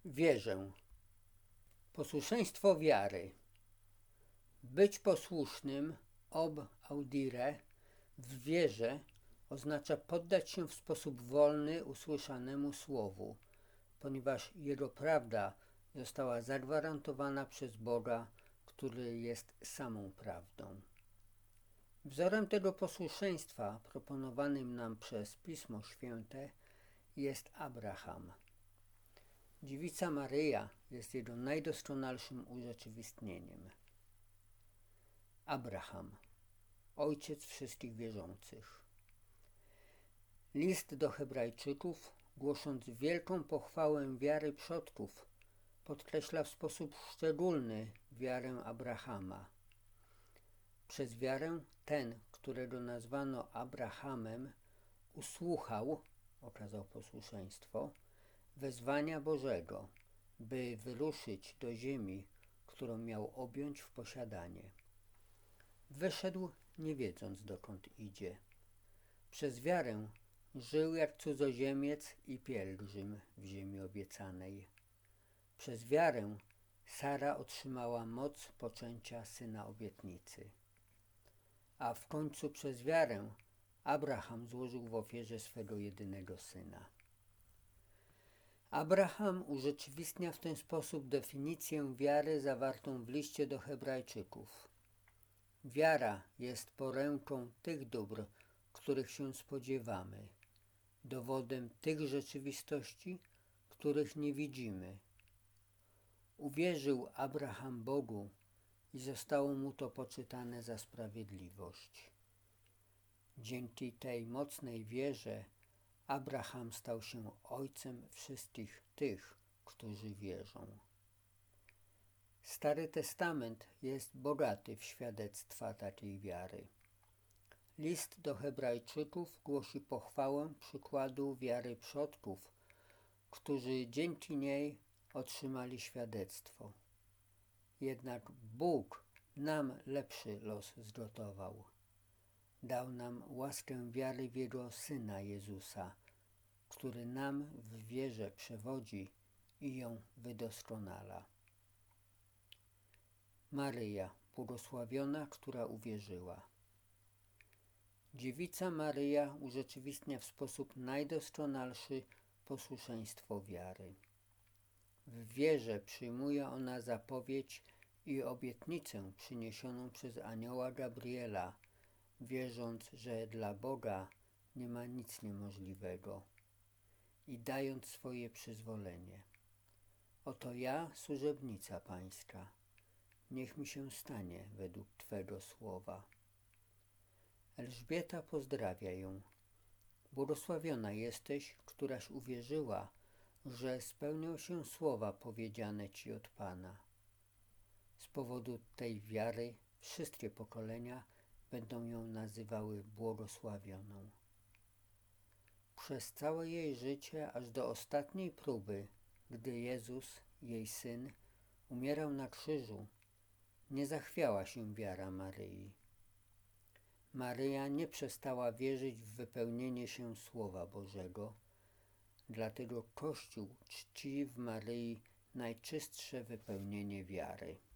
Wierzę. Posłuszeństwo wiary. Być posłusznym ob audire w wierze oznacza poddać się w sposób wolny usłyszanemu słowu, ponieważ jego prawda została zagwarantowana przez Boga, który jest samą prawdą. Wzorem tego posłuszeństwa proponowanym nam przez Pismo Święte jest Abraham. Dziewica Maryja jest jego najdoskonalszym urzeczywistnieniem. Abraham, ojciec wszystkich wierzących. List do Hebrajczyków, głosząc wielką pochwałę wiary przodków, podkreśla w sposób szczególny wiarę Abrahama. Przez wiarę ten, którego nazwano Abrahamem, usłuchał, okazał posłuszeństwo, wezwania Bożego, by wyruszyć do ziemi, którą miał objąć w posiadanie. Wyszedł, nie wiedząc, dokąd idzie. Przez wiarę żył jak cudzoziemiec i pielgrzym w ziemi obiecanej. Przez wiarę Sara otrzymała moc poczęcia syna obietnicy. A w końcu przez wiarę Abraham złożył w ofierze swego jedynego syna. Abraham urzeczywistnia w ten sposób definicję wiary zawartą w liście do Hebrajczyków. Wiara jest poręczą tych dóbr, których się spodziewamy, dowodem tych rzeczywistości, których nie widzimy. Uwierzył Abraham Bogu i zostało mu to poczytane za sprawiedliwość. Dzięki tej mocnej wierze Abraham stał się ojcem wszystkich tych, którzy wierzą. Stary Testament jest bogaty w świadectwa takiej wiary. List do Hebrajczyków głosi pochwałę przykładu wiary przodków, którzy dzięki niej otrzymali świadectwo. Jednak Bóg nam lepszy los zgotował. Dał nam łaskę wiary w Jego Syna Jezusa, który nam w wierze przewodzi i ją wydoskonala. Maryja, błogosławiona, która uwierzyła. Dziewica Maryja urzeczywistnia w sposób najdoskonalszy posłuszeństwo wiary. W wierze przyjmuje ona zapowiedź i obietnicę przyniesioną przez anioła Gabriela, wierząc, że dla Boga nie ma nic niemożliwego i dając swoje przyzwolenie. Oto ja, służebnica Pańska, niech mi się stanie według Twego słowa. Elżbieta pozdrawia ją. Błogosławiona jesteś, któraś uwierzyła, że spełnią się słowa powiedziane Ci od Pana. Z powodu tej wiary wszystkie pokolenia będą ją nazywały błogosławioną. Przez całe jej życie, aż do ostatniej próby, gdy Jezus, jej Syn, umierał na krzyżu, nie zachwiała się wiara Maryi. Maryja nie przestała wierzyć w wypełnienie się Słowa Bożego, dlatego Kościół czci w Maryi najczystsze wypełnienie wiary.